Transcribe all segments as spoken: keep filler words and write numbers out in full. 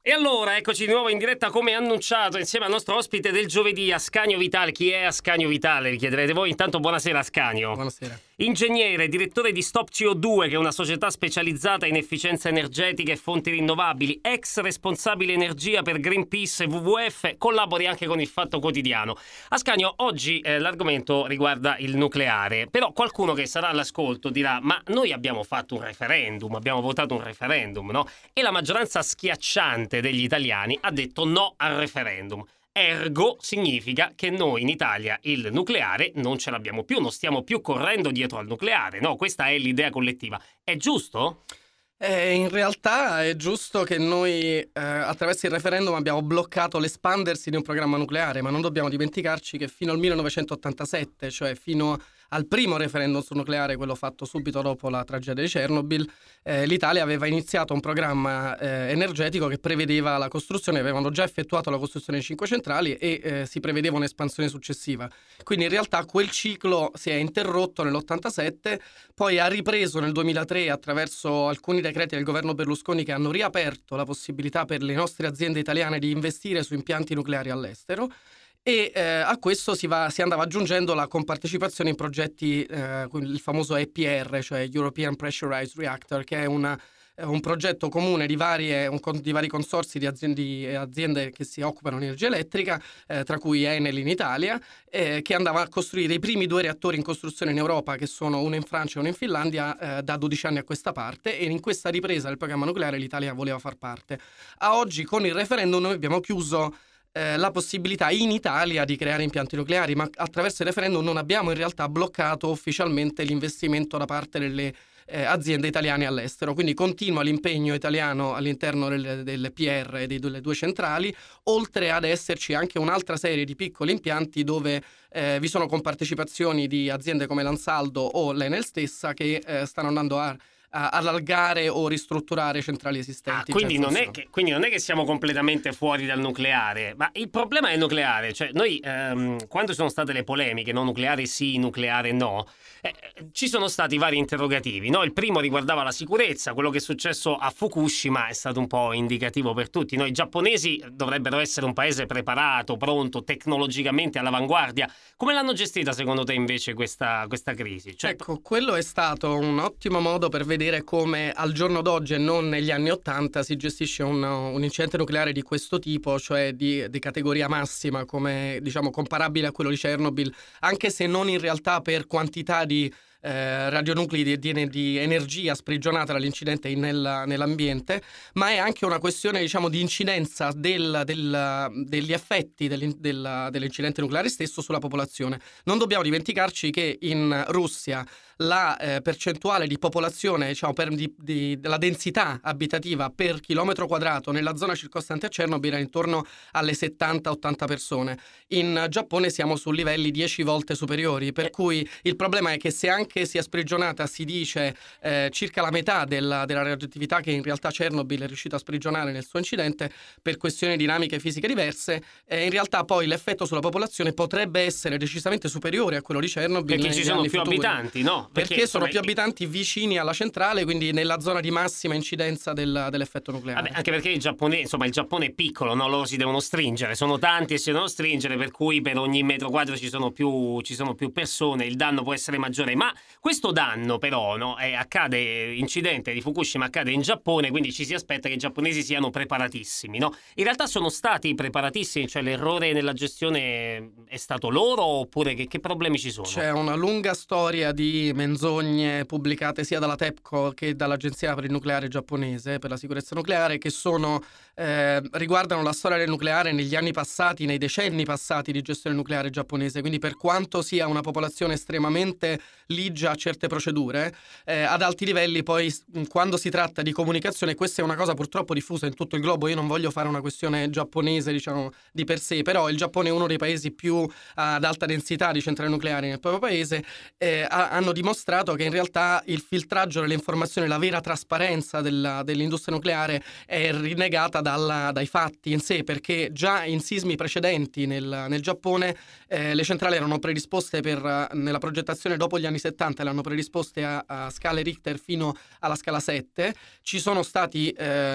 E allora, eccoci di nuovo in diretta come annunciato insieme al nostro ospite del giovedì, Ascanio Vitale. Chi è Ascanio Vitale? Vi chiederete voi. Intanto buonasera Ascanio. Buonasera. Ingegnere, direttore di Stop C O due, che è una società specializzata in efficienza energetica e fonti rinnovabili, ex responsabile energia per Greenpeace e W W F, collabori anche con il Fatto Quotidiano. Ascanio, oggi eh, l'argomento riguarda il nucleare, però qualcuno che sarà all'ascolto dirà: ma noi abbiamo fatto un referendum, abbiamo votato un referendum, no? E la maggioranza schiacciante degli italiani ha detto no al referendum. Ergo significa che noi in Italia il nucleare non ce l'abbiamo più, non stiamo più correndo dietro al nucleare, no? Questa è l'idea collettiva. È giusto? Eh, in realtà è giusto che noi eh, attraverso il referendum abbiamo bloccato l'espandersi di un programma nucleare, ma non dobbiamo dimenticarci che fino al millenovecentottantasette, cioè fino al primo referendum sul nucleare, quello fatto subito dopo la tragedia di Chernobyl, eh, l'Italia aveva iniziato un programma eh, energetico che prevedeva la costruzione, avevano già effettuato la costruzione di cinque centrali e eh, si prevedeva un'espansione successiva. Quindi in realtà quel ciclo si è interrotto nell'ottantasette, poi ha ripreso nel duemilatré attraverso alcuni decreti del governo Berlusconi che hanno riaperto la possibilità per le nostre aziende italiane di investire su impianti nucleari all'estero. E eh, a questo si, va, si andava aggiungendo la compartecipazione in progetti, eh, il famoso E P R, cioè European Pressurized Reactor, che è una, un progetto comune di, varie, un, di vari consorzi di aziende, di aziende che si occupano di energia elettrica, eh, tra cui Enel in Italia, eh, che andava a costruire i primi due reattori in costruzione in Europa, che sono uno in Francia e uno in Finlandia, eh, da dodici anni a questa parte, e in questa ripresa del programma nucleare l'Italia voleva far parte. A oggi con il referendum noi abbiamo chiuso la possibilità in Italia di creare impianti nucleari, ma attraverso il referendum non abbiamo in realtà bloccato ufficialmente l'investimento da parte delle eh, aziende italiane all'estero. Quindi continua l'impegno italiano all'interno delle, delle P R e delle due centrali, oltre ad esserci anche un'altra serie di piccoli impianti dove eh, vi sono compartecipazioni di aziende come l'Ansaldo o l'Enel stessa che eh, stanno andando a a allargare o ristrutturare centrali esistenti. Ah, quindi, non è che, quindi non è che siamo completamente fuori dal nucleare, ma il problema è il nucleare. Cioè noi ehm, quando ci sono state le polemiche, no, nucleare sì, nucleare no, eh, ci sono stati vari interrogativi, no? Il primo riguardava la sicurezza. Quello che è successo a Fukushima è stato un po' indicativo per tutti. Noi giapponesi dovrebbero essere un paese preparato, pronto, tecnologicamente all'avanguardia. Come l'hanno gestita secondo te invece questa, questa crisi? Cioè... Ecco, quello è stato un ottimo modo per vedere come al giorno d'oggi e non negli anni Ottanta si gestisce un, un incidente nucleare di questo tipo, cioè di, di categoria massima, come diciamo comparabile a quello di Chernobyl, anche se non in realtà per quantità di Eh, radionuclei di, di, di energia sprigionata dall'incidente nel, nell'ambiente, ma è anche una questione diciamo di incidenza del, del, degli effetti del, del, dell'incidente nucleare stesso sulla popolazione. Non dobbiamo dimenticarci che in Russia la eh, percentuale di popolazione, diciamo, per, di, di, della densità abitativa per chilometro quadrato nella zona circostante a Chernobyl era intorno alle settanta ottanta persone. In Giappone siamo su livelli dieci volte superiori, per cui il problema è che se anche che sia sprigionata, si dice, eh, circa la metà della, della radioattività che in realtà Chernobyl è riuscito a sprigionare nel suo incidente per questioni dinamiche fisiche diverse, eh, in realtà poi l'effetto sulla popolazione potrebbe essere decisamente superiore a quello di Chernobyl. Perché ci sono più futuri. abitanti, no? Perché, perché sono insomma, più abitanti vicini alla centrale, quindi nella zona di massima incidenza del, dell'effetto nucleare. Vabbè, anche perché il Giappone, insomma, il Giappone è piccolo, no? Loro si devono stringere, sono tanti e si devono stringere, per cui per ogni metro quadro ci sono più, ci sono più persone, il danno può essere maggiore, ma questo danno però, no, è, accade, incidente di Fukushima accade in Giappone, quindi ci si aspetta che i giapponesi siano preparatissimi, no? In realtà sono stati preparatissimi, cioè l'errore nella gestione è stato loro, oppure che, che problemi ci sono? C'è una lunga storia di menzogne pubblicate sia dalla TEPCO che dall'Agenzia per il nucleare giapponese, per la sicurezza nucleare, che sono eh, riguardano la storia del nucleare negli anni passati, nei decenni passati di gestione nucleare giapponese, quindi per quanto sia una popolazione estremamente ligia a certe procedure, eh, ad alti livelli poi quando si tratta di comunicazione, questa è una cosa purtroppo diffusa in tutto il globo, io non voglio fare una questione giapponese diciamo di per sé, però il Giappone è uno dei paesi più ad alta densità di centrali nucleari nel proprio paese, eh, ha, hanno dimostrato che in realtà il filtraggio delle informazioni, la vera trasparenza della, dell'industria nucleare è rinnegata dalla, dai fatti in sé, perché già in sismi precedenti nel, nel Giappone eh, le centrali erano predisposte per, nella progettazione dopo gli anni settanta, le hanno predisposte a, a scale Richter fino alla scala sette, ci sono stati eh,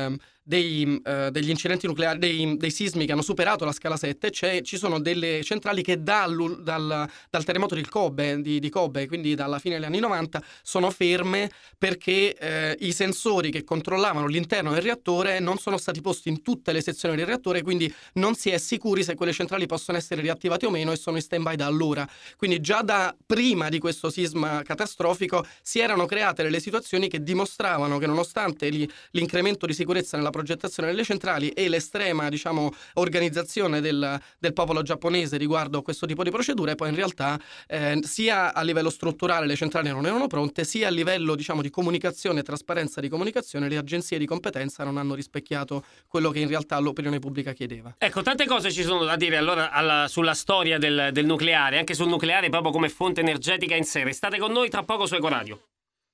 dei, eh, degli incidenti nucleari, dei, dei sismi che hanno superato la scala sette, c'è, ci sono delle centrali che dal, dal, dal terremoto di Kobe, di, di Kobe, quindi dalla fine degli anni novanta, sono ferme perché eh, i sensori che controllavano l'interno del reattore non sono stati posti in tutte le sezioni del reattore, quindi non si è sicuri se quelle centrali possono essere riattivate o meno e sono in stand-by da allora. Quindi già da prima di questo sisma catastrofico si erano create delle situazioni che dimostravano che nonostante li, l'incremento di sicurezza nella progettazione delle centrali e l'estrema, diciamo, organizzazione del, del popolo giapponese riguardo a questo tipo di procedure, poi in realtà eh, sia a livello strutturale le centrali non erano pronte, sia a livello, diciamo, di comunicazione e trasparenza di comunicazione le agenzie di competenza non hanno rispecchiato quello che in realtà l'opinione pubblica chiedeva. Ecco, tante cose ci sono da dire allora alla, sulla storia del, del nucleare, anche sul nucleare proprio come fonte energetica in sé. State con noi tra poco su Ecoradio.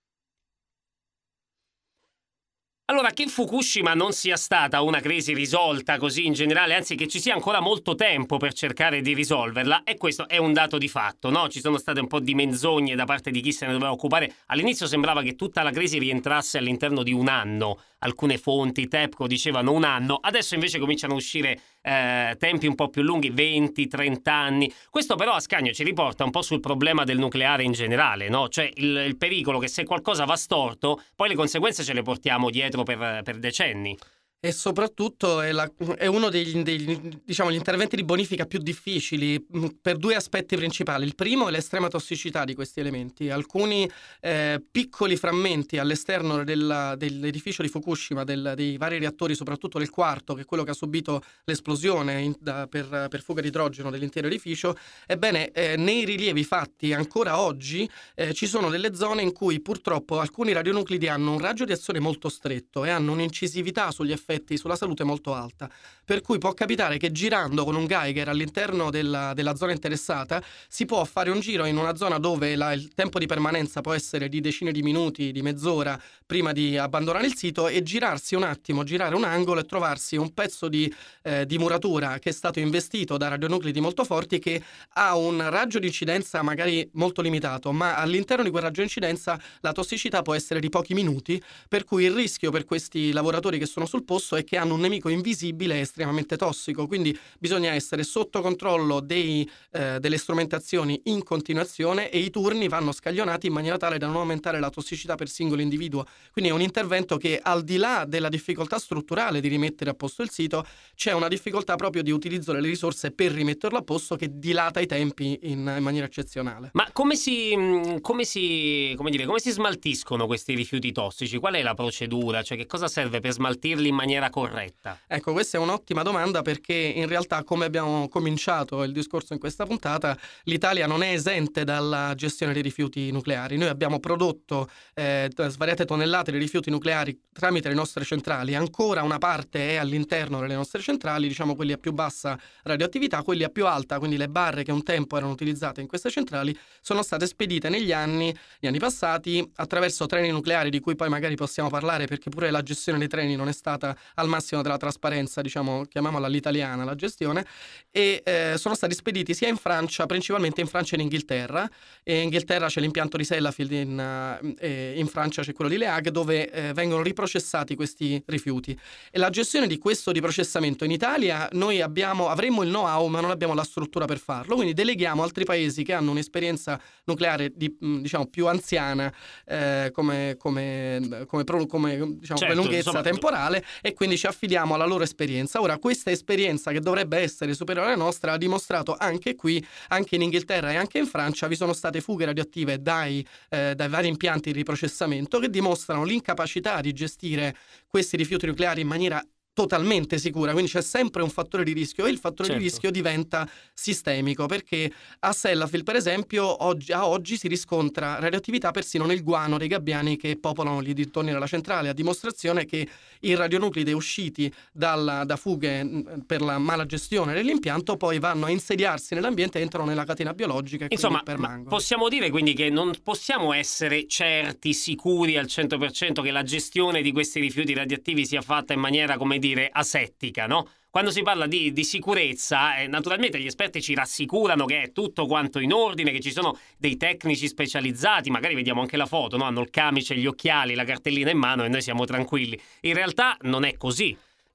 Allora, che Fukushima non sia stata una crisi risolta così in generale, anzi che ci sia ancora molto tempo per cercare di risolverla, e questo è un dato di fatto, no? Ci sono state un po' di menzogne da parte di chi se ne doveva occupare. All'inizio sembrava che tutta la crisi rientrasse all'interno di un anno. Alcune fonti, TEPCO, dicevano un anno, adesso invece cominciano a uscire eh, tempi un po' più lunghi, venti trenta anni. Questo però, Ascanio, ci riporta un po' sul problema del nucleare in generale, no? Cioè il, il pericolo che se qualcosa va storto, poi le conseguenze ce le portiamo dietro per, per decenni. E soprattutto è, la, è uno degli, degli diciamo, gli interventi di bonifica più difficili per due aspetti principali. Il primo è l'estrema tossicità di questi elementi. Alcuni eh, piccoli frammenti all'esterno della, dell'edificio di Fukushima, del, dei vari reattori, soprattutto del quarto, che è quello che ha subito l'esplosione in, da, per, per fuga di idrogeno dell'intero edificio, ebbene eh, nei rilievi fatti ancora oggi eh, ci sono delle zone in cui purtroppo alcuni radionuclidi hanno un raggio di azione molto stretto e hanno un'incisività sugli effetti sulla salute molto alta, per cui può capitare che girando con un Geiger all'interno della, della zona interessata si può fare un giro in una zona dove la, il tempo di permanenza può essere di decine di minuti, di mezz'ora prima di abbandonare il sito, e girarsi un attimo, girare un angolo e trovarsi un pezzo di, eh, di muratura che è stato investito da radionuclidi molto forti, che ha un raggio di incidenza magari molto limitato, ma all'interno di quel raggio di incidenza la tossicità può essere di pochi minuti, per cui il rischio per questi lavoratori che sono sul posto è che hanno un nemico invisibile e estremamente tossico, quindi bisogna essere sotto controllo dei, eh, delle strumentazioni in continuazione, e i turni vanno scaglionati in maniera tale da non aumentare la tossicità per singolo individuo. Quindi è un intervento che, al di là della difficoltà strutturale di rimettere a posto il sito, c'è una difficoltà proprio di utilizzo delle risorse per rimetterlo a posto che dilata i tempi in, in maniera eccezionale. Ma come si, come si, come dire, come si smaltiscono questi rifiuti tossici? Qual è la procedura? Cioè, che cosa serve per smaltirli in maniera corretta? Ecco, questa è un'ottima domanda, perché in realtà, come abbiamo cominciato il discorso in questa puntata, l'Italia non è esente dalla gestione dei rifiuti nucleari. Noi abbiamo prodotto eh, svariate tonnellate di rifiuti nucleari tramite le nostre centrali. Ancora una parte è all'interno delle nostre centrali, diciamo quelli a più bassa radioattività, quelli a più alta, quindi le barre che un tempo erano utilizzate in queste centrali, sono state spedite negli anni, negli anni passati, attraverso treni nucleari, di cui poi magari possiamo parlare, perché pure la gestione dei treni non è stata al massimo della trasparenza, diciamo, chiamiamola all'italiana la gestione, e eh, sono stati spediti sia in Francia, principalmente in Francia e in Inghilterra. E in Inghilterra c'è l'impianto di Sellafield, in, eh, in Francia c'è quello di Le Hague, dove eh, vengono riprocessati questi rifiuti. E la gestione di questo riprocessamento in Italia, noi abbiamo, avremmo il know-how, ma non abbiamo la struttura per farlo, quindi deleghiamo altri paesi che hanno un'esperienza nucleare di, diciamo, più anziana eh, come, come, come, come, diciamo, certo, come lunghezza insomma, temporale, e quindi ci affidiamo alla loro esperienza. Ora, questa esperienza, che dovrebbe essere superiore alla nostra, ha dimostrato anche qui, anche in Inghilterra e anche in Francia, vi sono state fughe radioattive dai, eh, dai vari impianti di riprocessamento, che dimostrano l'incapacità di gestire questi rifiuti nucleari in maniera totalmente sicura. Quindi c'è sempre un fattore di rischio, e il fattore certo. di rischio diventa sistemico, perché a Sellafield, per esempio, oggi, a oggi si riscontra radioattività persino nel guano dei gabbiani che popolano gli dintorni della centrale, a dimostrazione che i radionuclidi usciti dalla, da fughe per la mala gestione dell'impianto poi vanno a insediarsi nell'ambiente, entrano nella catena biologica e insomma quindi permangono. Possiamo dire quindi che non possiamo essere certi, sicuri al cento per cento che la gestione di questi rifiuti radioattivi sia fatta in maniera, come dire, asettica, no? Quando si parla di, di sicurezza, eh, naturalmente gli esperti ci rassicurano che è tutto quanto in ordine, che ci sono dei tecnici specializzati, magari vediamo anche la foto, no? Hanno il camice, gli occhiali, la cartellina in mano e noi siamo tranquilli. In realtà non è così.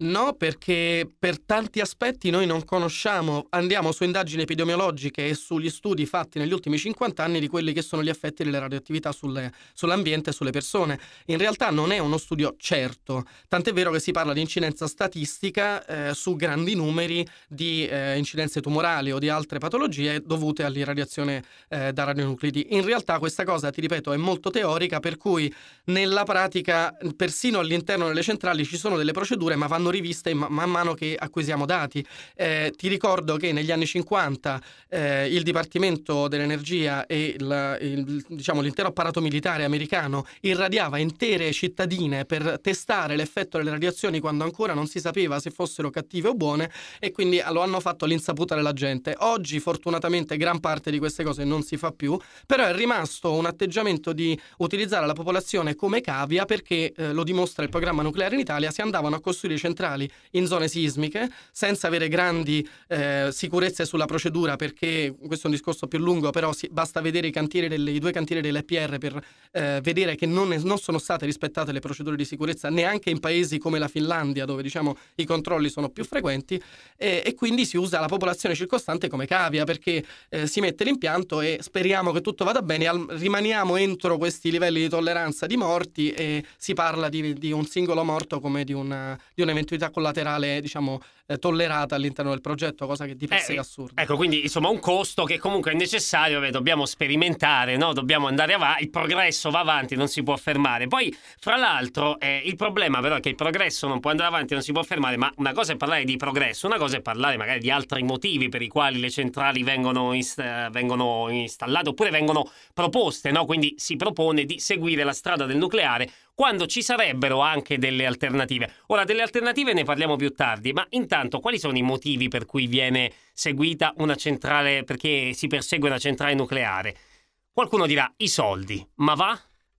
No, perché per tanti aspetti noi non conosciamo, andiamo su indagini epidemiologiche e sugli studi fatti negli ultimi cinquanta anni di quelli che sono gli effetti delle radioattività sulle- sull'ambiente e sulle persone. In realtà non è uno studio certo, tant'è vero che si parla di incidenza statistica eh, su grandi numeri di eh, incidenze tumorali o di altre patologie dovute all'irradiazione eh, da radionuclidi. In realtà questa cosa, ti ripeto, è molto teorica, per cui nella pratica persino all'interno delle centrali ci sono delle procedure, ma vanno riviste man mano che acquisiamo dati. Eh, ti ricordo che negli anni cinquanta eh, il Dipartimento dell'Energia e il, il, diciamo, l'intero apparato militare americano irradiava intere cittadine per testare l'effetto delle radiazioni quando ancora non si sapeva se fossero cattive o buone, e quindi lo hanno fatto all'insaputa della gente. Oggi fortunatamente gran parte di queste cose non si fa più, però è rimasto un atteggiamento di utilizzare la popolazione come cavia, perché eh, lo dimostra il programma nucleare in Italia. Si andavano a costruire centrali in zone sismiche senza avere grandi eh, sicurezze sulla procedura, perché questo è un discorso più lungo, però si, basta vedere i cantieri delle, i due cantieri dell'E P R per eh, vedere che non, non sono state rispettate le procedure di sicurezza neanche in paesi come la Finlandia, dove diciamo i controlli sono più frequenti, e, e quindi si usa la popolazione circostante come cavia, perché eh, si mette l'impianto e speriamo che tutto vada bene, al, rimaniamo entro questi livelli di tolleranza di morti e si parla di, di un singolo morto come di, una, di un evento collaterale, diciamo, eh, tollerata all'interno del progetto, cosa che di per sé è assurda. Ecco, quindi insomma un costo che comunque è necessario, beh, dobbiamo sperimentare, no? Dobbiamo andare avanti, il progresso va avanti, non si può fermare. Poi, fra l'altro, eh, il problema però è che il progresso non può andare avanti, non si può fermare, ma una cosa è parlare di progresso, una cosa è parlare magari di altri motivi per i quali le centrali vengono, inst- vengono installate oppure vengono proposte, no? Quindi si propone di seguire la strada del nucleare quando ci sarebbero anche delle alternative. Ora, delle alternative ne parliamo più tardi, ma intanto quali sono i motivi per cui viene seguita una centrale, perché si persegue una centrale nucleare? Qualcuno dirà i soldi, ma va?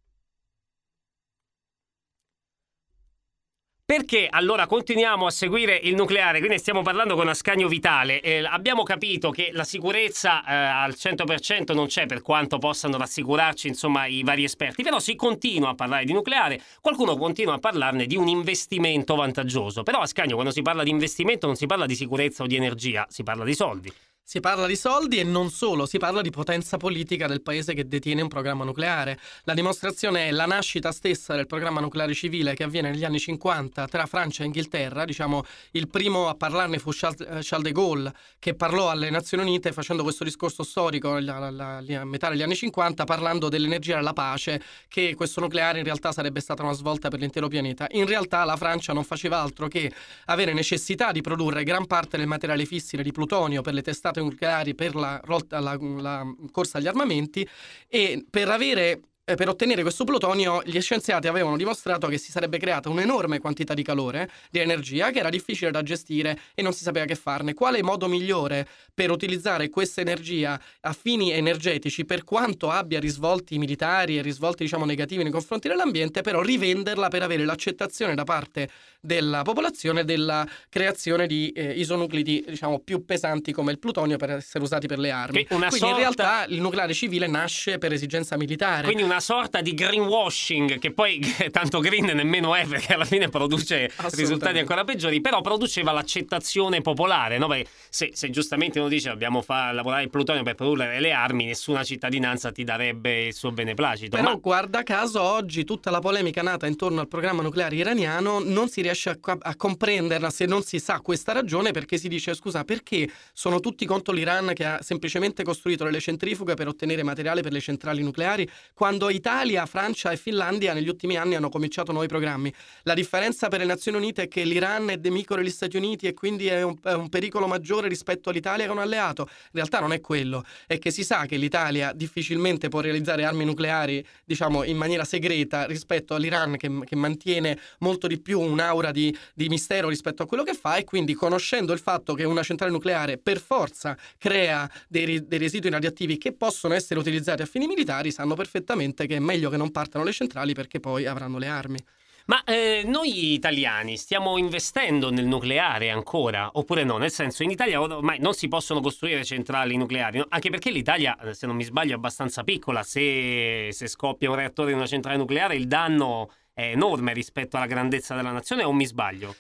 Perché allora continuiamo a seguire il nucleare? Quindi stiamo parlando con Ascanio Vitale. Eh, abbiamo capito che la sicurezza eh, al cento per cento non c'è, per quanto possano rassicurarci insomma i vari esperti, però si continua a parlare di nucleare, qualcuno continua a parlarne di un investimento vantaggioso. Però Ascanio, quando si parla di investimento non si parla di sicurezza o di energia, si parla di soldi. Si parla di soldi e non solo, si parla di potenza politica del paese che detiene un programma nucleare. La dimostrazione è la nascita stessa del programma nucleare civile, che avviene negli anni cinquanta tra Francia e Inghilterra. Diciamo, il primo a parlarne fu Charles, Charles de Gaulle, che parlò alle Nazioni Unite facendo questo discorso storico a metà degli anni cinquanta, parlando dell'energia della pace, che questo nucleare in realtà sarebbe stata una svolta per l'intero pianeta. In realtà la Francia non faceva altro che avere necessità di produrre gran parte del materiale fissile di plutonio per le testate nucleari, per la, la, la corsa agli armamenti, e per avere Eh, per ottenere questo plutonio gli scienziati avevano dimostrato che si sarebbe creata un'enorme quantità di calore, di energia, che era difficile da gestire e non si sapeva che farne. Quale modo migliore per utilizzare questa energia a fini energetici, per quanto abbia risvolti militari e risvolti diciamo negativi nei confronti dell'ambiente, però rivenderla per avere l'accettazione da parte della popolazione della creazione di eh, isonuclidi diciamo più pesanti come il plutonio, per essere usati per le armi. Quindi sorta... in realtà il nucleare civile nasce per esigenza militare. Quindi una una sorta di greenwashing, che poi tanto green nemmeno è, perché alla fine produce risultati ancora peggiori, però produceva l'accettazione popolare, no? Beh, se, se giustamente uno dice dobbiamo far lavorare il plutonio per produrre le armi, nessuna cittadinanza ti darebbe il suo beneplacito. Però ma... guarda caso oggi tutta la polemica nata intorno al programma nucleare iraniano non si riesce a, a comprenderla se non si sa questa ragione, perché si dice scusa, perché sono tutti contro l'Iran che ha semplicemente costruito delle centrifughe per ottenere materiale per le centrali nucleari, quando Italia, Francia e Finlandia negli ultimi anni hanno cominciato nuovi programmi. La differenza per le Nazioni Unite è che l'Iran è nemico degli Stati Uniti e quindi è un, è un pericolo maggiore rispetto all'Italia che è un alleato. In realtà non è quello, è che si sa che l'Italia difficilmente può realizzare armi nucleari, diciamo, in maniera segreta rispetto all'Iran, che, che mantiene molto di più un'aura di, di mistero rispetto a quello che fa, e quindi conoscendo il fatto che una centrale nucleare per forza crea dei, dei residui radioattivi che possono essere utilizzati a fini militari, sanno perfettamente che è meglio che non partano le centrali perché poi avranno le armi. Ma eh, noi italiani stiamo investendo nel nucleare ancora, oppure no? Nel senso, in Italia ormai non si possono costruire centrali nucleari, no? Anche perché l'Italia, se non mi sbaglio, è abbastanza piccola. Se, se scoppia un reattore in una centrale nucleare il danno è enorme rispetto alla grandezza della nazione, o mi sbaglio?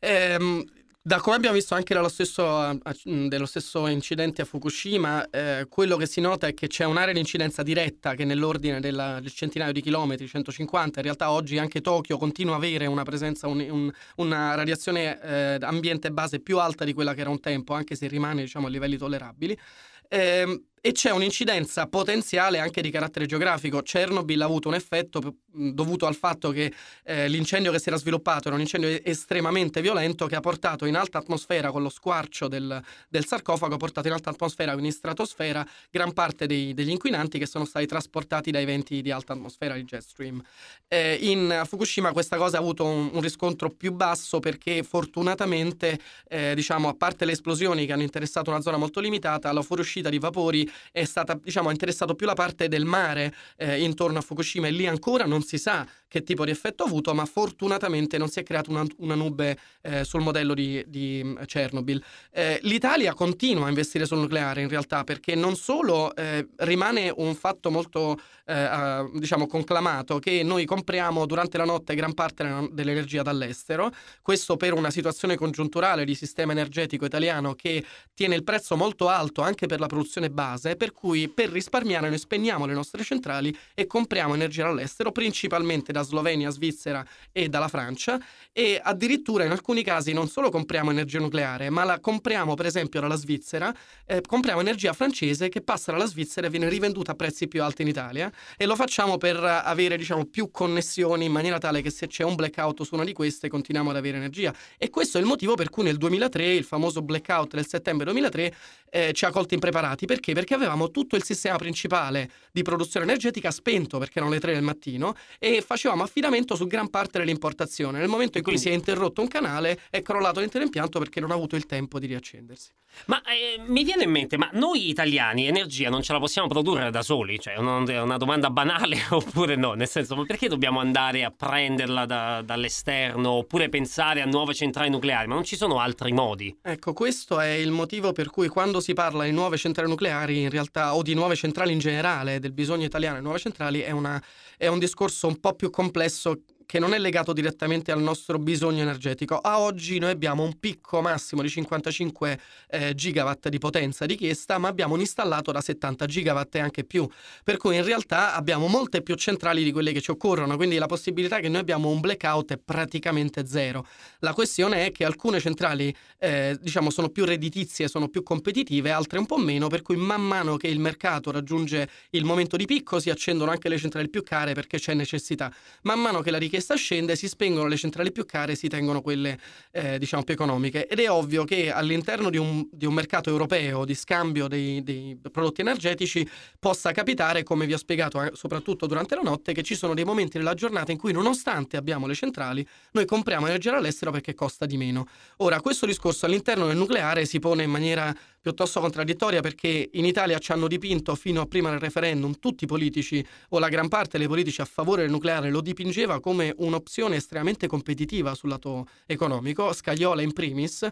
Ehm, Da come abbiamo visto anche dallo stesso, dello stesso incidente a Fukushima, eh, quello che si nota è che c'è un'area di incidenza diretta che è nell'ordine della, del centinaio di chilometri, centocinquanta. In realtà oggi anche Tokyo continua a avere una presenza, un, un, una radiazione eh, ambiente base più alta di quella che era un tempo, anche se rimane, diciamo, a livelli tollerabili. Eh, e c'è un'incidenza potenziale anche di carattere geografico. Chernobyl ha avuto un effetto mh, dovuto al fatto che eh, l'incendio che si era sviluppato era un incendio estremamente violento che ha portato in alta atmosfera, con lo squarcio del, del sarcofago, ha portato in alta atmosfera, quindi in stratosfera, gran parte dei, degli inquinanti che sono stati trasportati dai venti di alta atmosfera, di jet stream. Eh, in Fukushima questa cosa ha avuto un, un riscontro più basso perché fortunatamente, eh, diciamo, a parte le esplosioni che hanno interessato una zona molto limitata, la fuoriuscita di vapori è stata, diciamo, ha interessato più la parte del mare eh, intorno a Fukushima, e lì ancora non si sa che tipo di effetto ha avuto, ma fortunatamente non si è creata una, una nube eh, sul modello di, di Chernobyl. Eh, L'Italia continua a investire sul nucleare in realtà, perché non solo eh, rimane un fatto molto eh, diciamo conclamato che noi compriamo durante la notte gran parte dell'energia dall'estero, questo per una situazione congiunturale di sistema energetico italiano che tiene il prezzo molto alto anche per la produzione base, per cui per risparmiare noi spegniamo le nostre centrali e compriamo energia dall'estero, principalmente da Slovenia, Svizzera e dalla Francia, e addirittura in alcuni casi non solo compriamo energia nucleare, ma la compriamo per esempio dalla Svizzera, eh, compriamo energia francese che passa dalla Svizzera e viene rivenduta a prezzi più alti in Italia, e lo facciamo per avere, diciamo, più connessioni, in maniera tale che se c'è un blackout su una di queste continuiamo ad avere energia. E questo è il motivo per cui nel duemilatré, il famoso blackout del settembre duemilatré, eh, ci ha colti impreparati. Perché? Perché avevamo tutto il sistema principale di produzione energetica spento, perché erano le tre del mattino, e facevamo affidamento su gran parte dell'importazione. Nel momento in cui Quindi si è interrotto un canale è crollato l'intero impianto perché non ha avuto il tempo di riaccendersi. Ma eh, mi viene in mente, ma noi italiani energia non ce la possiamo produrre da soli? Cioè, è una, una domanda banale oppure no? Nel senso, ma perché dobbiamo andare a prenderla da, dall'esterno oppure pensare a nuove centrali nucleari? Ma non ci sono altri modi? Ecco, questo è il motivo per cui quando si parla di nuove centrali nucleari, in realtà, o di nuove centrali in generale, del bisogno italiano di nuove centrali, è, una, è un discorso un po' più complesso, che non è legato direttamente al nostro bisogno energetico. A oggi noi abbiamo un picco massimo di cinquantacinque eh, gigawatt di potenza richiesta, ma abbiamo un installato da settanta gigawatt e anche più, per cui in realtà abbiamo molte più centrali di quelle che ci occorrono, quindi la possibilità che noi abbiamo un blackout è praticamente zero. La questione è che alcune centrali eh, diciamo sono più redditizie, sono più competitive, altre un po' meno, per cui man mano che il mercato raggiunge il momento di picco si accendono anche le centrali più care perché c'è necessità. Man mano che la richiesta scende si spengono le centrali più care e si tengono quelle eh, diciamo più economiche, ed è ovvio che all'interno di un, di un mercato europeo di scambio dei, dei prodotti energetici possa capitare, come vi ho spiegato eh, soprattutto durante la notte, che ci sono dei momenti nella giornata in cui, nonostante abbiamo le centrali, noi compriamo energia dall'estero perché costa di meno. Ora, questo discorso all'interno del nucleare si pone in maniera piuttosto contraddittoria, perché in Italia ci hanno dipinto fino a prima del referendum tutti i politici, o la gran parte dei politici a favore del nucleare lo dipingeva come un'opzione estremamente competitiva sul lato economico, Scajola in primis.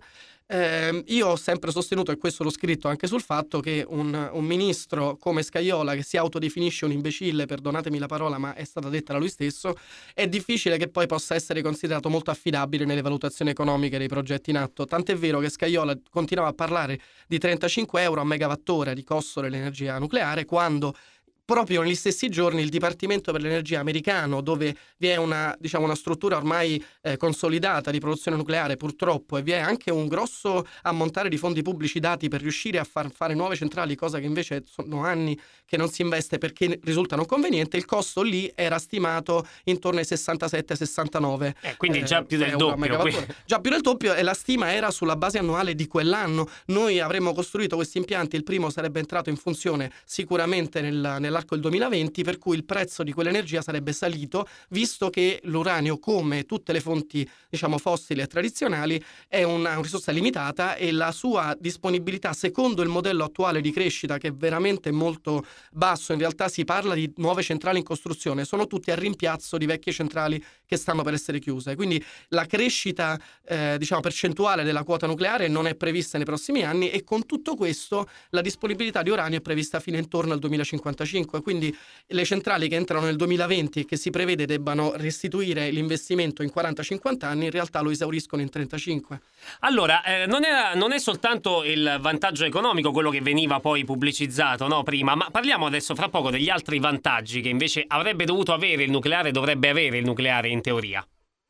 Eh, io ho sempre sostenuto, e questo l'ho scritto anche sul fatto, che un, un ministro come Scajola, che si autodefinisce un imbecille, perdonatemi la parola ma è stata detta da lui stesso, è difficile che poi possa essere considerato molto affidabile nelle valutazioni economiche dei progetti in atto, tant'è vero che Scajola continuava a parlare di trentacinque euro a megawattora di costo dell'energia nucleare, quando proprio negli stessi giorni il Dipartimento per l'Energia americano, dove vi è una, diciamo, una struttura ormai eh, consolidata di produzione nucleare purtroppo, e vi è anche un grosso ammontare di fondi pubblici dati per riuscire a far fare nuove centrali, cosa che invece sono anni che non si investe perché risulta non conveniente, il costo lì era stimato intorno ai sessantasette sessantanove. Eh, quindi già più del doppio. Già più del doppio, e la stima era sulla base annuale di quell'anno. Noi avremmo costruito questi impianti, il primo sarebbe entrato in funzione sicuramente nel, nel nell'arco del duemilaventi, per cui il prezzo di quell'energia sarebbe salito, visto che l'uranio, come tutte le fonti diciamo fossili e tradizionali, è una, una risorsa limitata, e la sua disponibilità, secondo il modello attuale di crescita, che è veramente molto basso, in realtà si parla di nuove centrali in costruzione, sono tutti a rimpiazzo di vecchie centrali che stanno per essere chiuse. Quindi la crescita eh, diciamo percentuale della quota nucleare non è prevista nei prossimi anni, e con tutto questo la disponibilità di uranio è prevista fino intorno al duemilacinquantacinque. Quindi le centrali che entrano nel duemilaventi e che si prevede debbano restituire l'investimento in quaranta cinquanta anni, in realtà lo esauriscono in trentacinque. Allora, eh, non, è, non è soltanto il vantaggio economico quello che veniva poi pubblicizzato, no, prima, ma parliamo adesso fra poco degli altri vantaggi che invece avrebbe dovuto avere il nucleare, dovrebbe avere il nucleare in teoria.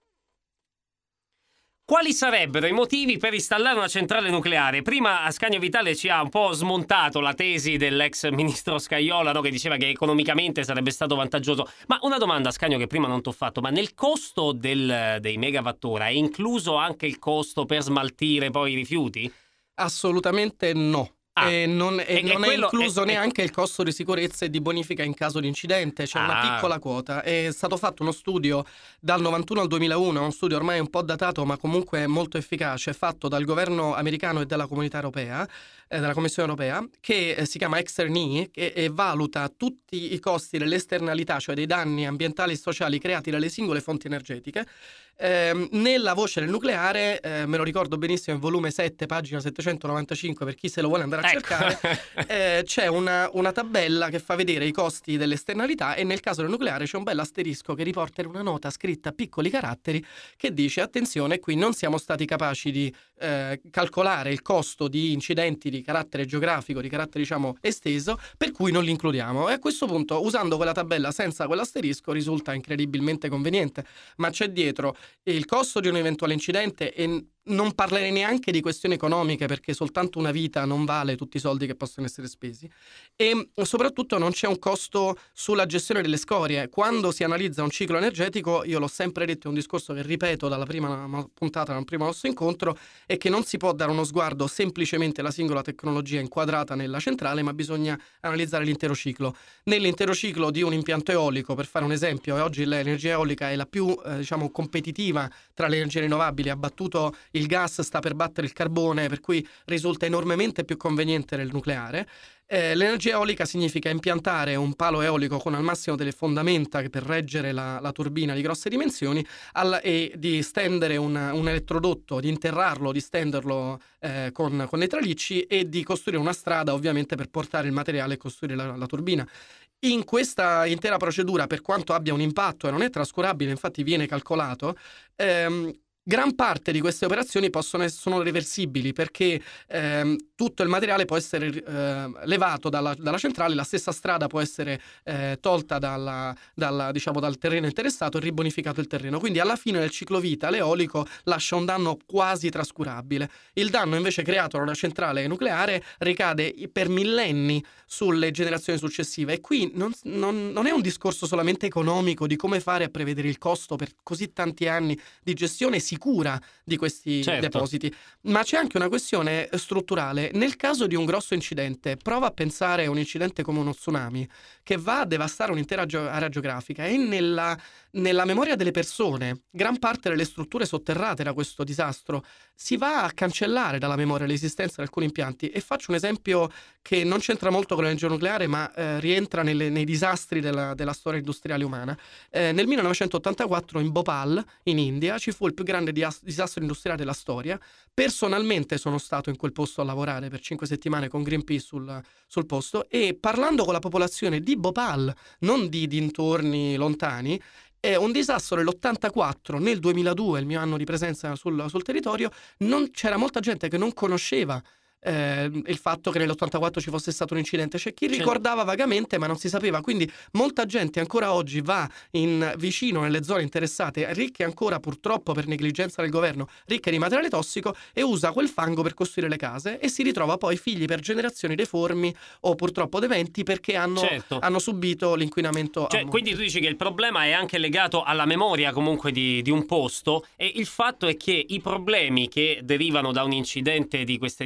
Quali sarebbero i motivi per installare una centrale nucleare? Prima Ascanio Vitale ci ha un po' smontato la tesi dell'ex ministro Scajola, no, che diceva che economicamente sarebbe stato vantaggioso. Ma una domanda, Ascanio, che prima non t'ho fatto: ma nel costo del, dei megawattora è incluso anche il costo per smaltire poi i rifiuti? Assolutamente no. Ah, e non, e e- e non è quello- incluso e- e- neanche il costo di sicurezza e di bonifica in caso di incidente, c'è una Ah. piccola quota. È stato fatto uno studio dal novantuno al duemilauno, uno studio ormai un po' datato ma comunque molto efficace, fatto dal governo americano e dalla comunità europea, eh, dalla Commissione europea, che eh, si chiama Extern-E, che e valuta tutti i costi delle esternalità, cioè dei danni ambientali e sociali creati dalle singole fonti energetiche. Ehm, nella voce del nucleare, eh, me lo ricordo benissimo, in volume sette, pagina settecentonovantacinque, per chi se lo vuole andare a Ecco. cercare, eh, c'è una, una tabella che fa vedere i costi delle esternalità, e nel caso del nucleare c'è un bel asterisco che riporta in una nota scritta a piccoli caratteri che dice: attenzione, qui non siamo stati capaci di eh, calcolare il costo di incidenti di carattere geografico, di carattere diciamo esteso, per cui non li includiamo. E a questo punto, usando quella tabella senza quell'asterisco, risulta incredibilmente conveniente, ma c'è dietro il costo di un eventuale incidente, e non parlerei neanche di questioni economiche, perché soltanto una vita non vale tutti i soldi che possono essere spesi, e soprattutto non c'è un costo sulla gestione delle scorie. Quando si analizza un ciclo energetico, io l'ho sempre detto, è un discorso che ripeto dalla prima puntata, dal primo nostro incontro, è che non si può dare uno sguardo semplicemente alla singola tecnologia inquadrata nella centrale, ma bisogna analizzare l'intero ciclo. Nell'intero ciclo di un impianto eolico, per fare un esempio, e oggi l'energia eolica è la più eh, diciamo competitiva tra le energie rinnovabili, ha battuto il gas, sta per battere il carbone, per cui risulta enormemente più conveniente del nucleare. Eh, l'energia eolica significa impiantare un palo eolico con al massimo delle fondamenta che per reggere la, la turbina di grosse dimensioni, al, e di stendere un, un elettrodotto, di interrarlo, di stenderlo eh, con, con dei tralicci, e di costruire una strada ovviamente per portare il materiale e costruire la, la turbina. In questa intera procedura, per quanto abbia un impatto e non è trascurabile, infatti viene calcolato, ehm, gran parte di queste operazioni possono essere, sono reversibili, perché ehm, tutto il materiale può essere eh, levato dalla, dalla centrale, la stessa strada può essere eh, tolta dalla, dalla, diciamo, dal terreno interessato e ribonificato il terreno. Quindi alla fine del ciclo vita l'eolico lascia un danno quasi trascurabile. Il danno invece creato da una centrale nucleare ricade per millenni sulle generazioni successive, e qui non, non, non è un discorso solamente economico di come fare a prevedere il costo per così tanti anni di gestione sicura di questi Certo. depositi, ma c'è anche una questione strutturale. Nel caso di un grosso incidente, prova a pensare a un incidente come uno tsunami che va a devastare un'intera geo- area geografica, e nella, nella memoria delle persone gran parte delle strutture sotterrate da questo disastro si va a cancellare dalla memoria l'esistenza di alcuni impianti. E faccio un esempio che non c'entra molto con l'energia nucleare, ma eh, rientra nelle, nei disastri della, della storia industriale umana. Eh, nel millenovecentottantaquattro in Bhopal, in India, ci fu il più grande dias- disastro industriale della storia. Personalmente sono stato in quel posto a lavorare per cinque settimane con Greenpeace sul, sul posto, e parlando con la popolazione di Bhopal, non di dintorni lontani, è un disastro dell'ottantaquattro, nel duemiladue, il mio anno di presenza sul, sul territorio, non c'era molta gente che non conosceva eh, il fatto che nell'ottantaquattro ci fosse stato un incidente. C'è chi ricordava vagamente, ma non si sapeva. Quindi molta gente ancora oggi va in, vicino nelle zone interessate, ricche ancora purtroppo per negligenza del governo, ricche di materiale tossico, e usa quel fango per costruire le case, e si ritrova poi figli per generazioni deformi o purtroppo dementi, perché hanno, Certo. hanno subito l'inquinamento. Cioè, a quindi tu dici che il problema è anche legato alla memoria comunque di, di un posto, e il fatto è che i problemi che derivano da un incidente di queste dimensioni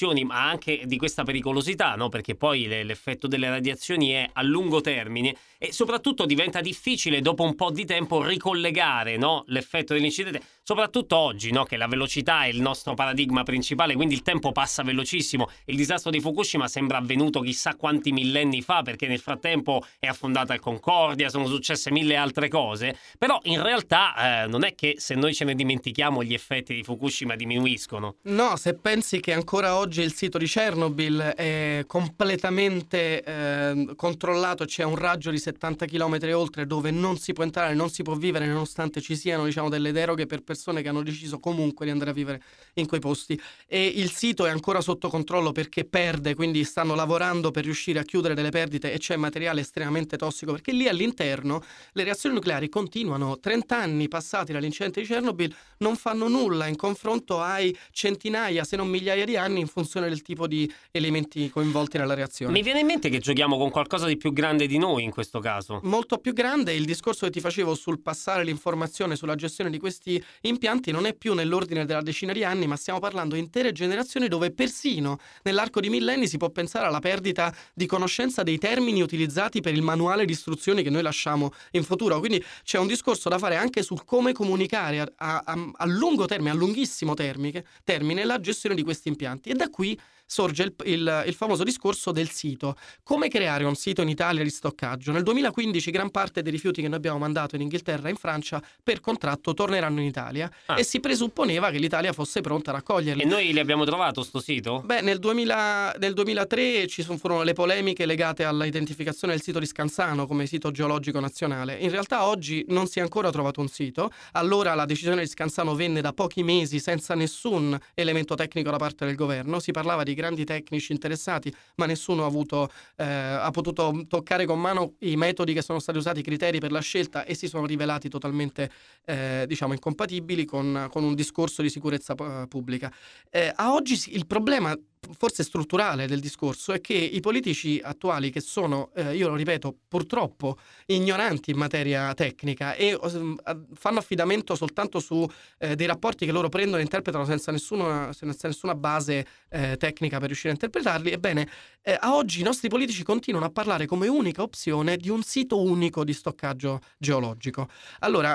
radiazioni, ma anche di questa pericolosità, no? Perché poi le, l'effetto delle radiazioni è a lungo termine e soprattutto diventa difficile dopo un po' di tempo ricollegare, no? L'effetto dell'incidente, soprattutto oggi, no? Che la velocità è il nostro paradigma principale, quindi il tempo passa velocissimo. Il disastro di Fukushima sembra avvenuto chissà quanti millenni fa, perché nel frattempo è affondata il Concordia, sono successe mille altre cose, però in realtà eh, non è che se noi ce ne dimentichiamo gli effetti di Fukushima diminuiscono. No, se pensi che ancora oggi il sito di Chernobyl è completamente eh, controllato, c'è un raggio di settanta chilometri oltre dove non si può entrare, non si può vivere, nonostante ci siano, diciamo, delle deroghe per persone che hanno deciso comunque di andare a vivere in quei posti, e il sito è ancora sotto controllo perché perde, quindi stanno lavorando per riuscire a chiudere delle perdite, e c'è materiale estremamente tossico, perché lì all'interno le reazioni nucleari continuano. trenta anni passati dall'incidente di Chernobyl non fanno nulla in confronto ai centinaia, se non migliaia di anni, in funzione del tipo di elementi coinvolti nella reazione. Mi viene in mente che giochiamo con qualcosa di più grande di noi in questo caso. Molto più grande. Il discorso che ti facevo sul passare l'informazione sulla gestione di questi impianti non è più nell'ordine della decina di anni, ma stiamo parlando di intere generazioni dove persino nell'arco di millenni si può pensare alla perdita di conoscenza dei termini utilizzati per il manuale di istruzioni che noi lasciamo in futuro. Quindi c'è un discorso da fare anche sul come comunicare a, a, a lungo termine, a lunghissimo termine, termine la gestione di questi impianti, e da qui sorge il, il, il famoso discorso del sito. Come creare un sito in Italia di stoccaggio? Nel duemilaquindici gran parte dei rifiuti che noi abbiamo mandato in Inghilterra e in Francia per contratto torneranno in Italia, ah. e si presupponeva che l'Italia fosse pronta a raccoglierli. E noi li abbiamo trovato sto sito? Beh, nel, duemila, nel duemilatré ci sono, furono le polemiche legate all'identificazione del sito di Scansano come sito geologico nazionale. In realtà oggi non si è ancora trovato un sito. Allora la decisione di Scansano venne da pochi mesi senza nessun elemento tecnico da parte del governo. Si parlava di grandi tecnici interessati, ma nessuno ha avuto eh, ha potuto toccare con mano i metodi che sono stati usati, i criteri per la scelta, e si sono rivelati totalmente eh, diciamo incompatibili con, con un discorso di sicurezza uh, pubblica. Eh, a oggi il problema forse strutturale del discorso è che i politici attuali, che sono, eh, io lo ripeto, purtroppo ignoranti in materia tecnica e uh, fanno affidamento soltanto su eh, dei rapporti che loro prendono e interpretano senza nessuna, senza nessuna base eh, tecnica per riuscire a interpretarli, ebbene eh, a oggi i nostri politici continuano a parlare come unica opzione di un sito unico di stoccaggio geologico. Allora,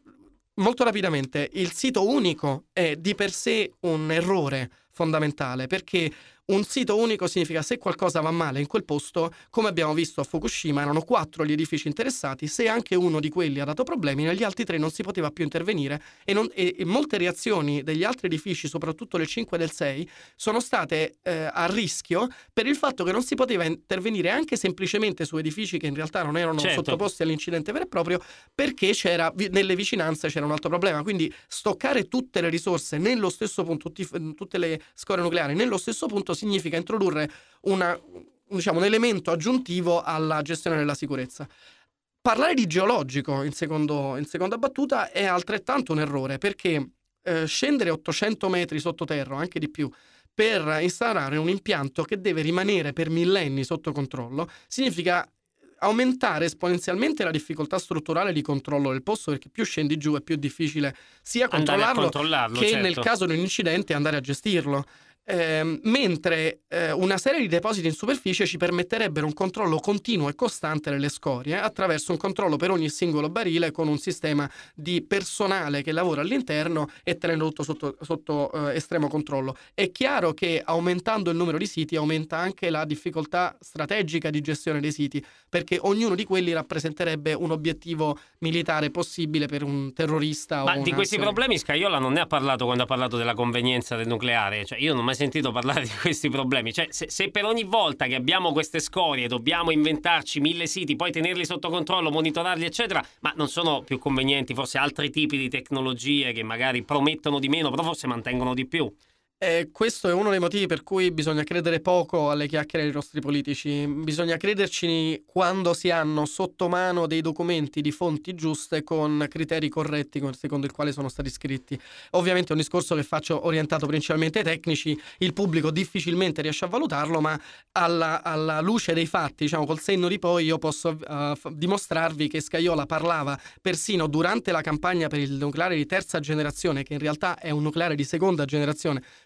molto rapidamente, il sito unico è di per sé un errore fondamentale, perché un sito unico significa se qualcosa va male in quel posto, come abbiamo visto a Fukushima, erano quattro gli edifici interessati, se anche uno di quelli ha dato problemi, negli altri tre non si poteva più intervenire, e, non, e, e molte reazioni degli altri edifici, soprattutto del cinque e del sei, sono state eh, a rischio per il fatto che non si poteva intervenire anche semplicemente su edifici che in realtà non erano certo. sottoposti all'incidente vero e proprio, perché c'era nelle vicinanze c'era un altro problema. Quindi stoccare tutte le risorse nello stesso punto, tutti, tutte le scorie nucleari nello stesso punto, significa introdurre una, diciamo, un elemento aggiuntivo alla gestione della sicurezza. Parlare di geologico in, secondo, in seconda battuta è altrettanto un errore, perché eh, scendere ottocento metri sottoterra, anche di più, per instaurare un impianto che deve rimanere per millenni sotto controllo, significa aumentare esponenzialmente la difficoltà strutturale di controllo del posto, perché più scendi giù è più difficile sia controllarlo, controllarlo che certo. nel caso di un incidente andare a gestirlo. Eh, mentre eh, una serie di depositi in superficie ci permetterebbero un controllo continuo e costante delle scorie attraverso un controllo per ogni singolo barile, con un sistema di personale che lavora all'interno e tenendo tutto sotto, sotto eh, estremo controllo. È chiaro che aumentando il numero di siti aumenta anche la difficoltà strategica di gestione dei siti, perché ognuno di quelli rappresenterebbe un obiettivo militare possibile per un terrorista. Ma o di questi problemi Scajola non ne ha parlato quando ha parlato della convenienza del nucleare, cioè io non ho mai sentito parlare di questi problemi. Cioè se, se per ogni volta che abbiamo queste scorie dobbiamo inventarci mille siti, poi tenerli sotto controllo, monitorarli eccetera, ma non sono più convenienti forse altri tipi di tecnologie che magari promettono di meno però forse mantengono di più? Eh, questo è uno dei motivi per cui bisogna credere poco alle chiacchiere dei nostri politici. Bisogna crederci quando si hanno sotto mano dei documenti di fonti giuste con criteri corretti secondo il quale sono stati scritti. Ovviamente è un discorso che faccio orientato principalmente ai tecnici, il pubblico difficilmente riesce a valutarlo, ma alla, alla luce dei fatti, diciamo col senno di poi, io posso uh, f- dimostrarvi che Scajola parlava persino durante la campagna per il nucleare di terza generazione, che in realtà è un nucleare di seconda generazione,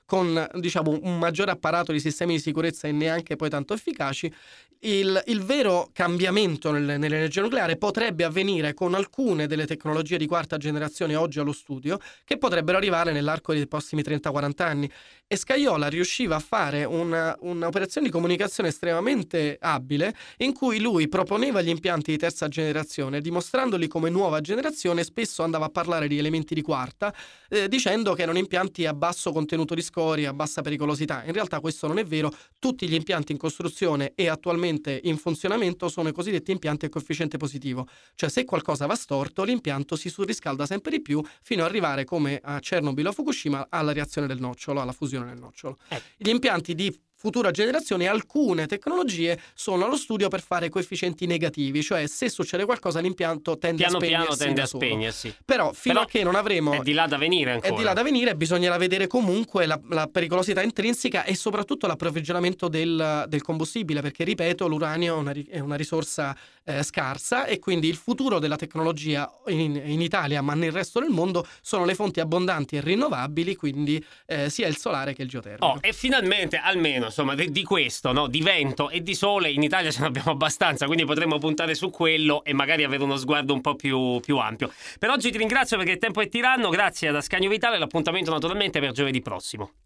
con diciamo un maggiore apparato di sistemi di sicurezza e neanche poi tanto efficaci, il, il vero cambiamento nel, nell'energia nucleare potrebbe avvenire con alcune delle tecnologie di quarta generazione oggi allo studio, che potrebbero arrivare nell'arco dei prossimi trenta quaranta anni. E Scajola riusciva a fare una, un'operazione di comunicazione estremamente abile, in cui lui proponeva gli impianti di terza generazione, dimostrandoli come nuova generazione. Spesso andava a parlare di elementi di quarta, eh, dicendo che erano impianti a basso contenuto di scorie, a bassa pericolosità. In realtà questo non è vero. Tutti gli impianti in costruzione e attualmente in funzionamento sono i cosiddetti impianti a coefficiente positivo, cioè se qualcosa va storto l'impianto si surriscalda sempre di più fino ad arrivare, come a Chernobyl o Fukushima, alla reazione del nocciolo, alla fusione del nocciolo. Eh. Gli impianti di futura generazione, alcune tecnologie sono allo studio per fare coefficienti negativi, cioè se succede qualcosa l'impianto tende piano a spegnersi piano tende da a solo. spegnersi. Però fino Però a che non avremo è di là da venire ancora. È di là da venire, bisognerà vedere comunque la, la pericolosità intrinseca e soprattutto l'approvvigionamento del, del combustibile, perché ripeto, l'uranio è una, è una risorsa eh, scarsa, e quindi il futuro della tecnologia in, in Italia, ma nel resto del mondo, sono le fonti abbondanti e rinnovabili, quindi eh, sia il solare che il geotermico. Oh, e finalmente almeno insomma di, di questo, no? Di vento e di sole in Italia ce ne abbiamo abbastanza, quindi potremmo puntare su quello e magari avere uno sguardo un po' più, più ampio. Per oggi ti ringrazio perché il tempo è tiranno, grazie ad Ascanio Vitale, l'appuntamento naturalmente per giovedì prossimo.